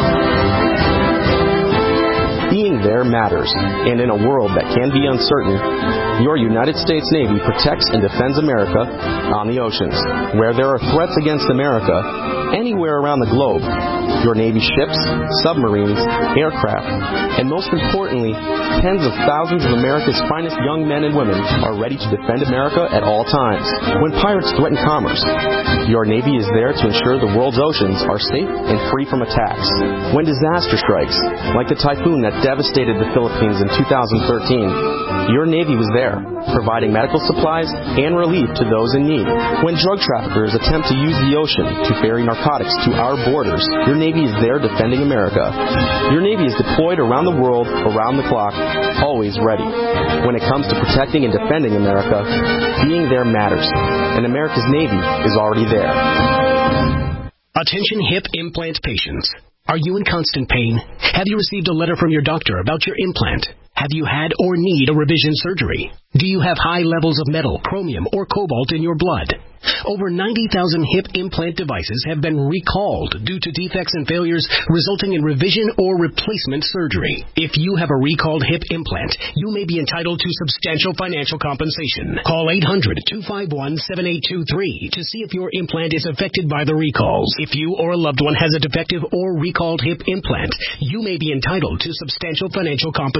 Being there matters, and in a world that can be uncertain, your United States Navy protects and defends America on the oceans. Where there are threats against America, anywhere around the globe, your Navy ships, submarines, aircraft, and most importantly, tens of thousands of America's finest young men and women are ready to defend America at all times. When pirates threaten commerce, your Navy is there to ensure the world's oceans are safe and free from attacks. When disaster strikes, like the typhoon that devastated the Philippines in two thousand thirteen, your Navy was there, providing medical supplies and relief to those in need. When drug traffickers attempt to use the ocean to ferry narcotics to our borders, your Navy is there defending America. Your Navy is deployed around the world, around the clock, always ready. When it comes to protecting and defending America, being there matters, and America's Navy is already there. Attention hip implant patients. Are you in constant pain? Have you received a letter from your doctor about your implant? Have you had or need a revision surgery? Do you have high levels of metal, chromium, or cobalt in your blood? Over ninety thousand hip implant devices have been recalled due to defects and failures resulting in revision or replacement surgery. If you have a recalled hip implant, you may be entitled to substantial financial compensation. Call eight hundred, two five one, seven eight two three to see if your implant is affected by the recalls. If you or a loved one has a defective or recalled hip implant, you may be entitled to substantial financial compensation.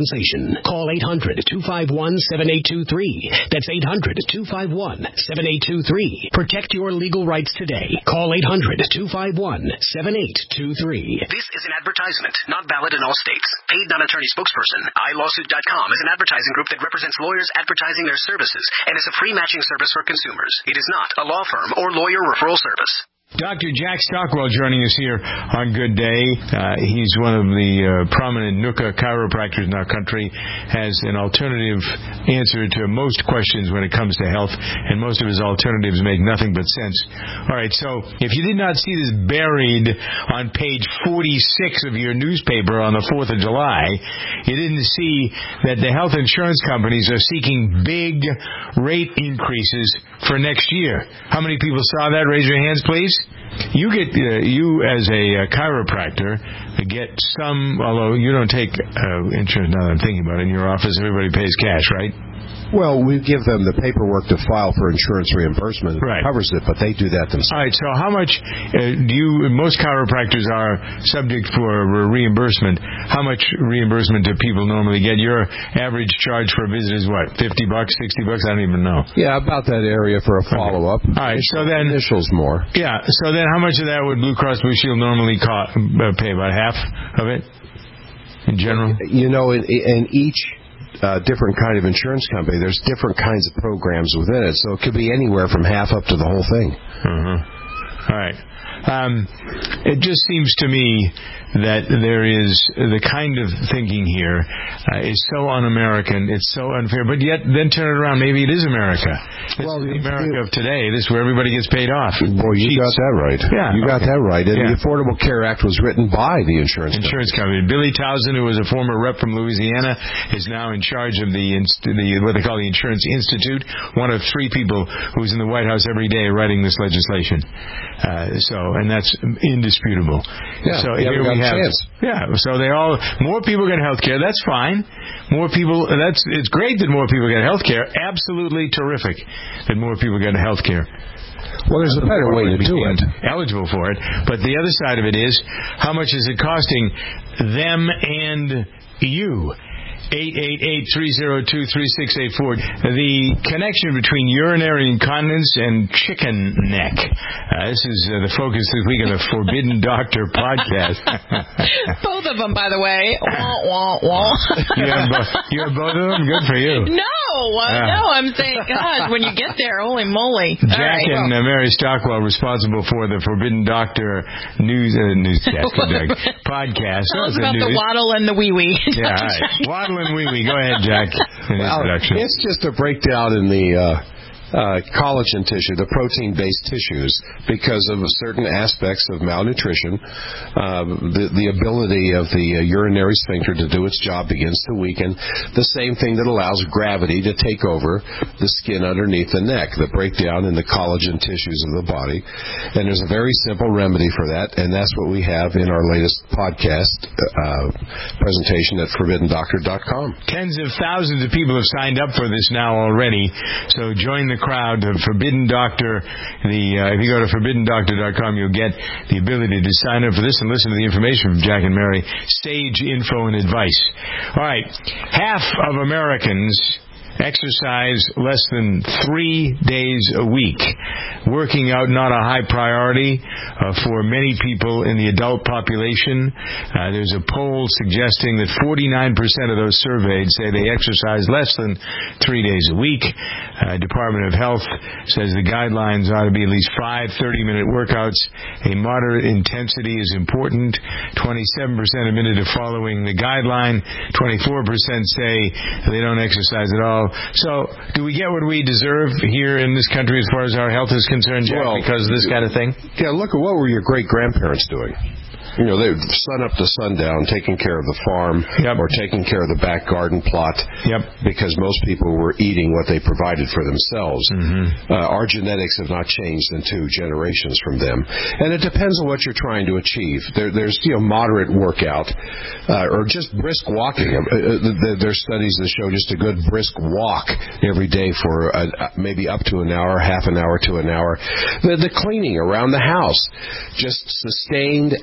Listen. Call eight hundred, two five one, seven eight two three. That's eight hundred, two five one, seven eight two three. Protect your legal rights today. Call eight hundred, two five one, seven eight two three. This is an advertisement, not valid in all states. Paid non-attorney spokesperson. i lawsuit dot com is an advertising group that represents lawyers advertising their services and is a free matching service for consumers. It is not a law firm or lawyer referral service. Doctor Jack Stockwell joining us here on Good Day. Uh, he's one of the uh, prominent N U C A chiropractors in our country, has an alternative answer to most questions when it comes to health, and most of his alternatives make nothing but sense. All right, so if you did not see this buried on page forty-six of your newspaper on the fourth of July, you didn't see that the health insurance companies are seeking big rate increases for next year. How many people saw that? Raise your hands, please. You get uh, you as a uh, chiropractor get some, although you don't take uh, insurance. Now that I'm thinking about it, in your office, everybody pays cash, right? Well, we give them the paperwork to file for insurance reimbursement. It covers it, but they do that themselves. All right, so how much uh, do you, most chiropractors are subject for reimbursement. How much reimbursement do people normally get? Your average charge for a visit is what, fifty bucks, sixty bucks? I don't even know. Yeah, about that area for a follow-up. Okay. All right, so then... Initials more. Yeah, so then how much of that would Blue Cross Blue Shield normally co- uh, pay? About half of it in general? You know, in, in each... Uh, different kind of insurance company, there's different kinds of programs within it, so it could be anywhere from half up to the whole thing. Uh-huh. All right. Um, it just seems to me that there is the kind of thinking here uh, is so un-American, it's so unfair, but yet then turn it around, maybe it is America. This well, is the America of today. This is where everybody gets paid off. Boy, you Jeez. got that right. Yeah, you got okay. that right. And yeah. the Affordable Care Act was written by the insurance company. Insurance company. Billy Towson, who was a former rep from Louisiana, is now in charge of the, the what they call the Insurance Institute, one of three people who's in the White House every day writing this legislation. Uh, so, and that's indisputable. Yeah, so here we have, chance. Yeah, so they all, more people get health care, that's fine. More people, that's, it's great that more people get health care. Absolutely terrific that more people get health care. Well, there's a better way to do it. Eligible for it. But the other side of it is, how much is it costing them and you? eight eight eight, three oh two, three six eight four. The connection between urinary incontinence and chicken neck. Uh, this is uh, the focus this week of the Forbidden Doctor podcast. Both of them, by the way. Wah, wah, wah. you, have bo- you have both of them? Good for you. No, uh, uh, no, I'm saying, God, when you get there, holy moly. Jack right, and well. uh, Mary Stockwell responsible for the Forbidden Doctor news uh, newscast podcast. Tell us about the waddle and the wee-wee. Yeah, all right. Waddle and wee-wee. Go ahead, Jack. Well, it's just a breakdown in the uh, uh, collagen tissue, the protein-based tissues, because of certain aspects of malnutrition. Uh, the, the ability of the uh, urinary sphincter to do its job begins to weaken. The same thing that allows gravity to take over the skin underneath the neck, the breakdown in the collagen tissues of the body. And there's a very simple remedy for that, and that's what we have in our latest podcast uh, presentation at forbidden doctor dot com. Tens of thousands of people have signed up for this now already, so join the crowd of Forbidden Doctor. The uh, if you go to forbidden doctor dot com, you'll get the ability to sign up for this and listen to the information from Jack and Mary. Sage info and advice. All right, half of Americans exercise less than three days a week. Working out not a high priority uh, for many people in the adult population. Uh, there's a poll suggesting that forty-nine percent of those surveyed say they exercise less than three days a week. Uh, Department of Health says the guidelines ought to be at least five thirty-minute workouts. A moderate intensity is important. twenty-seven percent admitted to following the guideline. twenty-four percent say they don't exercise at all. So, do we get what we deserve here in this country as far as our health is concerned, Jack, well, because of this kind of thing? Yeah, look at what were your great-grandparents doing? You know, they sun up to sundown, taking care of the farm, yep. or taking care of the back garden plot, yep. because most people were eating what they provided for themselves. Mm-hmm. Uh, our genetics have not changed in two generations from them. And it depends on what you're trying to achieve. There, there's, you know, moderate workout, uh, or just brisk walking. Uh, uh, there's studies that show just a good brisk walk every day for uh, maybe up to an hour, half an hour to an hour. The, the cleaning around the house, just sustained activity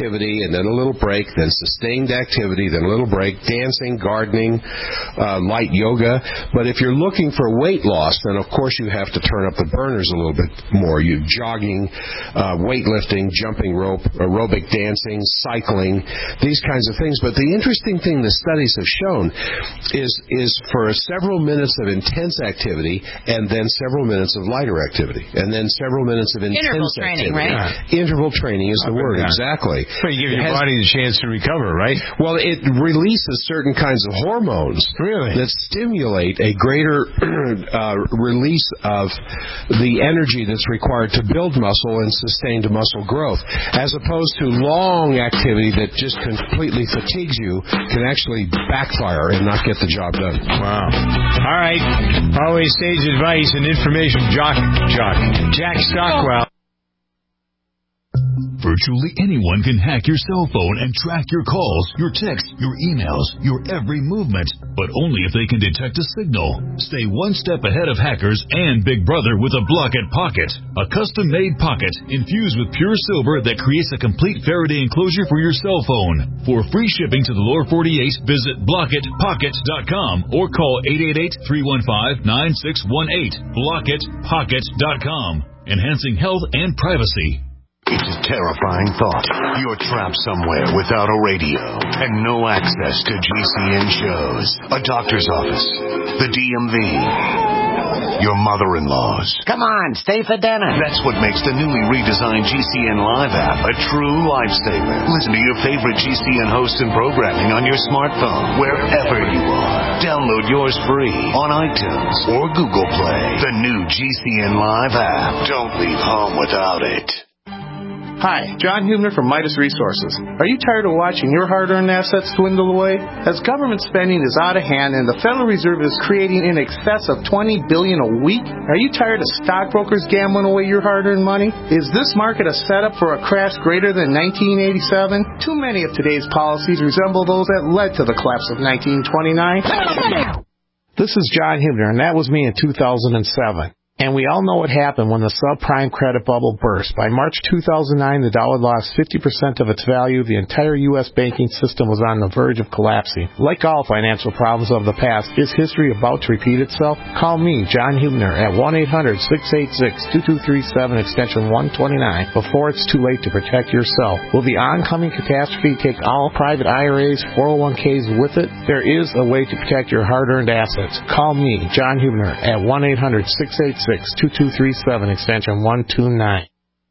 activity, and then a little break, then sustained activity, then a little break, dancing, gardening, uh, light yoga. But if you're looking for weight loss, then of course you have to turn up the burners a little bit more. You jogging, uh, weightlifting, jumping rope, aerobic dancing, cycling, these kinds of things. But the interesting thing the studies have shown is is for several minutes of intense activity and then several minutes of lighter activity and then several minutes of intense Interval training, activity. right? Yeah. Interval training is the word, yeah. exactly. But you give your It has, body the chance to recover, right? Well, it releases certain kinds of hormones really? that stimulate a greater uh, release of the energy that's required to build muscle and sustained muscle growth, as opposed to long activity that just completely fatigues you can actually backfire and not get the job done. Wow. All right. Always sage advice and information. Jock, Jock. Jack Stockwell. Virtually anyone can hack your cell phone and track your calls, your texts, your emails, your every movement, but only if they can detect a signal. Stay one step ahead of hackers and Big Brother with a Blockit Pocket, a custom-made pocket infused with pure silver that creates a complete Faraday enclosure for your cell phone. For free shipping to the lower forty-eight, visit blockit pocket dot com or call eight eight eight, three one five, nine six one eight. blockit pocket dot com, enhancing health and privacy. It's a terrifying thought. You're trapped somewhere without a radio and no access to G C N shows, a doctor's office, the D M V, your mother-in-law's. Come on, stay for dinner. That's what makes the newly redesigned G C N Live app a true lifesaver. Listen to your favorite G C N hosts and programming on your smartphone, wherever you are. Download yours free on iTunes or Google Play. The new G C N Live app. Don't leave home without it. Hi, John Hubner from Midas Resources. Are you tired of watching your hard-earned assets dwindle away? As government spending is out of hand and the Federal Reserve is creating in excess of twenty billion dollars a week, are you tired of stockbrokers gambling away your hard-earned money? Is this market a setup for a crash greater than nineteen eighty-seven? Too many of today's policies resemble those that led to the collapse of nineteen twenty-nine. This is John Hubner, and that was me in two thousand seven. And we all know what happened when the subprime credit bubble burst. By March two thousand nine, the dollar lost fifty percent of its value. The entire U S banking system was on the verge of collapsing. Like all financial problems of the past, is history about to repeat itself? Call me, John Hubner, at one eight hundred, six eight six, two two three seven, extension one twenty-nine, before it's too late to protect yourself. Will the oncoming catastrophe take all private I R As, four oh one k's with it? There is a way to protect your hard-earned assets. Call me, John Hubner, at one eight hundred, six eight six, two two three seven, extension one two nine.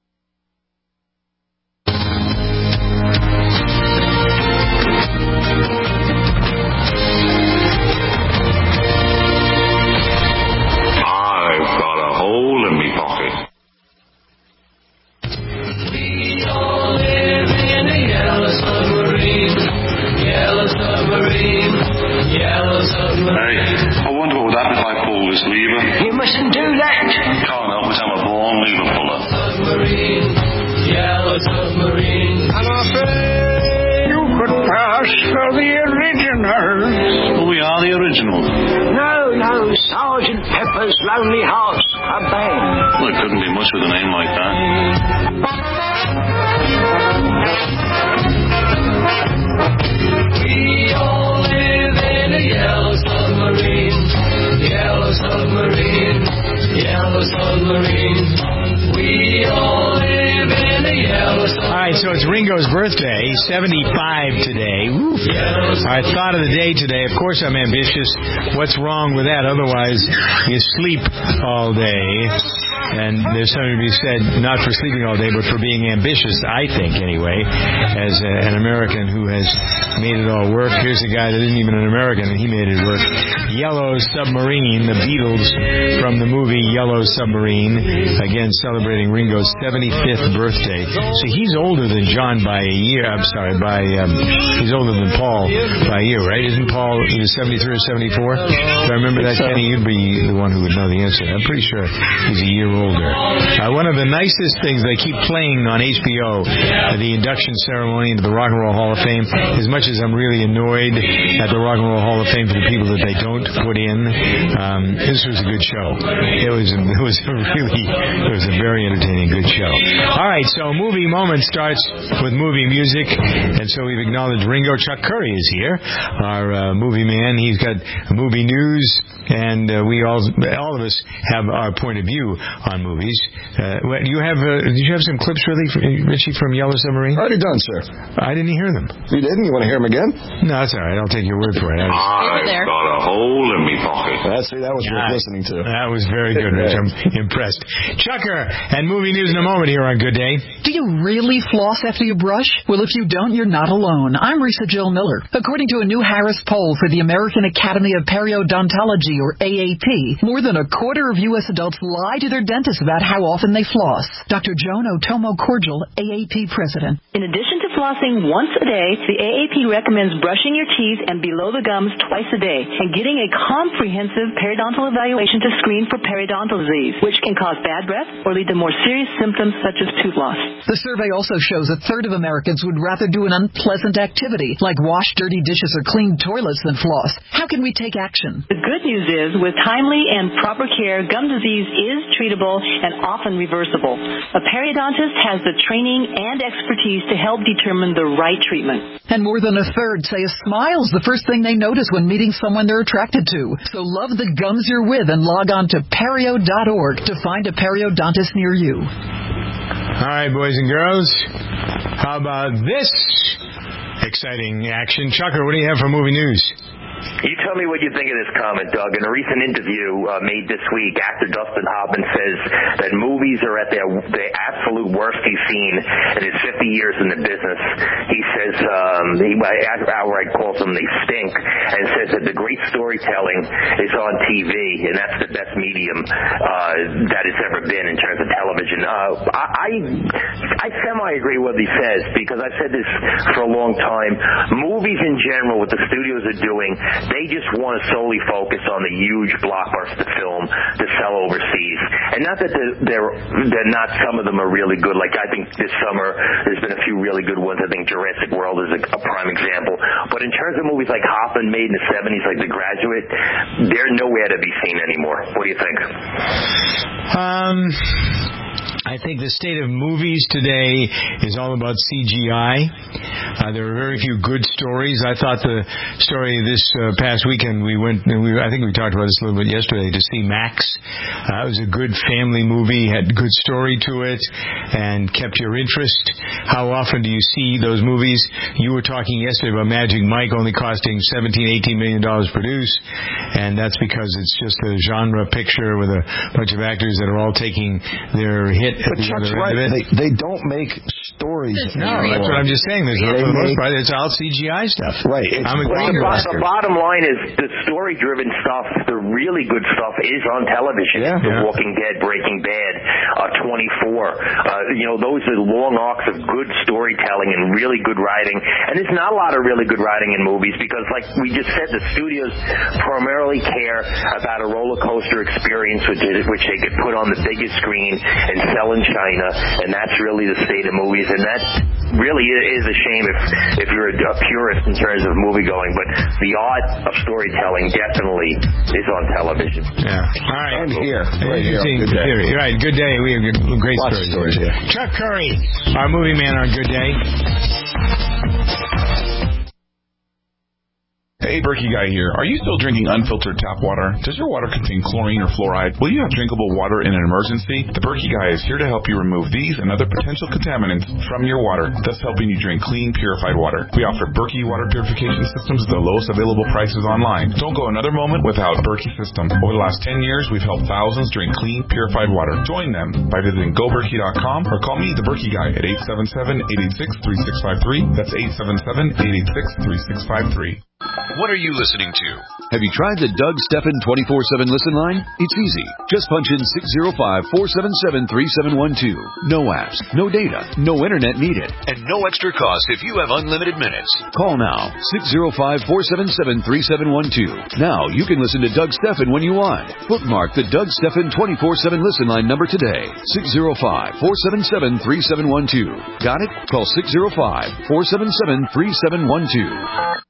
I've got a hole in me pocket. We all live in a yellow submarine, yellow submarine, yellow submarine. Hey, I wonder what would happen if I pull this lever. You mustn't do that. Can't help it, I'm a born lever puller. Submarine, yellow submarine. I'm afraid you could pass for the originals. We are the originals. No, no, Sergeant Pepper's Lonely Hearts Club Band. Well, it couldn't be much with a name like that. We all live in a yellow submarine, yellow submarine, yellow submarine. We all live in a yellow submarine. All right, so it's Ringo's birthday, seventy-five today. Oof. Our thought of the day today, of course I'm ambitious. What's wrong with that? Otherwise, you sleep all day. And there's something to be said, not for sleeping all day, but for being ambitious, I think, anyway, as a, an American who has made it all work. Here's a guy that isn't even an American, and he made it work. Yellow Submarine, the Beatles from the movie Yellow Submarine, again celebrating Ringo's seventy-fifth birthday. So he's older than John by a year. I'm sorry, by um, he's older than Paul by a year, right? Isn't Paul, he was seventy-three or seventy-four? Do I remember that, Kenny? You'd be the one who would know the answer. I'm pretty sure he's a year older. Uh, one of the nicest things they keep playing on H B O, uh, the induction ceremony into the Rock and Roll Hall of Fame. As much as I'm really annoyed at the Rock and Roll Hall of Fame for the people that they don't put in, um, this was a good show. It was it was a really it was a very entertaining good show. All right, so movie moment starts with movie music, and so we've acknowledged Ringo. Chuck Curry is here, our uh, movie man. He's got movie news, and uh, we all all of us have our point of view on movies. Uh, what, you have uh, did you have some clips, really, Richie, from Yellow Submarine? Already done, sir. I didn't hear them. You didn't? You want to hear them again? No, that's all right. I'll take your word for it. I was, I've got a hole in me pocket. That's see, that was worth yeah, listening to. That was very good, Rich. I'm impressed. Chucker and movie news in a moment here on Good Day. Do you really floss after you brush? Well, if you don't, you're not alone. I'm Risa Jill Miller. According to a new Harris poll for the American Academy of Periodontology, or A A P, more than a quarter of U S adults lie to their dentist about how often they floss. Doctor Joan Otomo Cordial, A A P president. In addition to flossing once a day, the A A P recommends brushing your teeth and below the gums twice a day and getting a comprehensive periodontal evaluation to screen for periodontal disease, which can cause bad breath or lead to more serious symptoms such as tooth loss. The survey also shows a third of Americans would rather do an unpleasant activity like wash dirty dishes or clean toilets than floss. How can we take action? The good news is, with timely and proper care, gum disease is treatable and often reversible. A periodontist has the training and expertise to help determine the right treatment. And more than a third say a smile's the first thing they notice when meeting someone they're attracted to. So love the gums you're with and log on to perio dot org to find a periodontist near you. All right, boys and girls, how about this exciting action? Chucker, what do you have for movie news? You tell me what you think of this comment, Doug. In a recent interview uh, made this week, actor Dustin Hoffman says that movies are at their, their absolute worst he's seen in his fifty years in the business. He says, um, he outright calls them they stink, and says that the great storytelling is on T V, and that's the best medium uh, that it's ever been in terms of television. Uh, I, I, I semi-agree with what he says, because I've said this for a long time. Movies in general, what the studios are doing, they just want to solely focus on the huge blockbuster film to sell overseas. And not that they're, they're, they're not, some of them are really good. Like, I think this summer there's been a few really good ones. I think Jurassic World is a, a prime example. But in terms of movies like Hoffman made in the seventies, like The Graduate, they're nowhere to be seen anymore. What do you think? Um... I think the state of movies today is all about C G I. Uh, there are very few good stories. I thought the story this uh, past weekend, we went, we, I think we talked about this a little bit yesterday, to see Max. Uh, it was a good family movie, had good story to it, and kept your interest. How often do you see those movies? You were talking yesterday about Magic Mike only costing seventeen, eighteen million dollars to produce, and that's because it's just a genre picture with a bunch of actors that are all taking their hit. But Chuck's right. They, they don't make stories. No, that's what I'm just saying. There's they for the most make, part, it's all C G I stuff. Right. It's I'm the, agreeing with the bottom line is the story-driven stuff, the really good stuff, is on television. Yeah. The Yeah. Walking Dead, Breaking Bad, uh, twenty-four. Uh, you know, those are long arcs of good storytelling and really good writing. And there's not a lot of really good writing in movies because, like we just said, the studios primarily care about a roller coaster experience, which, is, which they could put on the biggest screen and sell in China, and that's really the state of movies, and that really is a shame if if you're a, a purist in terms of movie going, but the art of storytelling definitely is on television. Yeah. All right. And here. Right here. Good day. You're right. Good Day. We have good, great Lots stories. of stories here. Chuck Curry, our movie man on Good Day. Hey, Berkey Guy here. Are you still drinking unfiltered tap water? Does your water contain chlorine or fluoride? Will you have drinkable water in an emergency? The Berkey Guy is here to help you remove these and other potential contaminants from your water, thus helping you drink clean, purified water. We offer Berkey water purification systems at the lowest available prices online. Don't go another moment without Berkey system. Over the last ten years, we've helped thousands drink clean, purified water. Join them by visiting go berkey dot com or call me, the Berkey Guy, at eight seven seven, eight eight six, three six five three. That's eight seven seven, eight eight six, three six five three. What are you listening to? Have you tried the Doug Stephan twenty-four seven listen line? It's easy. Just punch in six zero five, four seven seven, three seven one two. No apps, no data, no internet needed, and no extra cost if you have unlimited minutes. Call now, six zero five, four seven seven, three seven one two. Now you can listen to Doug Stephan when you want. Bookmark the Doug Stephan twenty-four seven listen line number today. six zero five, four seven seven, three seven one two. Got it? Call six zero five, four seven seven, three seven one two.